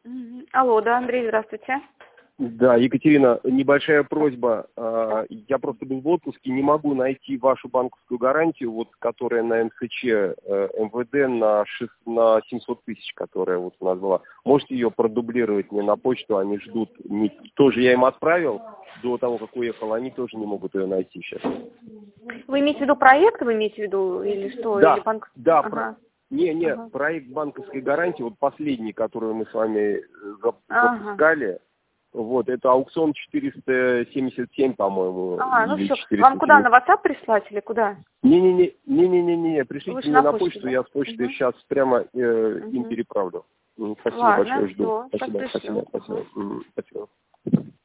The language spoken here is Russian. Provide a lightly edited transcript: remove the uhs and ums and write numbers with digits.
Алло, да, Андрей, здравствуйте. Да, Екатерина, небольшая просьба. Я просто был в отпуске, не могу найти вашу банковскую гарантию, вот, которая на МСЧ МВД на 700 тысяч, которая вот у нас была. Можете ее продублировать мне на почту, они ждут. Тоже я им отправил до того, как уехал, они тоже не могут ее найти сейчас. Вы имеете в виду проект, или что? Да, Или банк... да, Ага. проект банковской гарантии, вот последний, который мы с вами запускали. Вот, это аукцион 477, по-моему. Ну все. Вам куда, на WhatsApp прислать или куда? Не, пришлите мне на почту, я с почты сейчас прямо им переправлю. Спасибо большое, жду. Спасибо. Спасибо.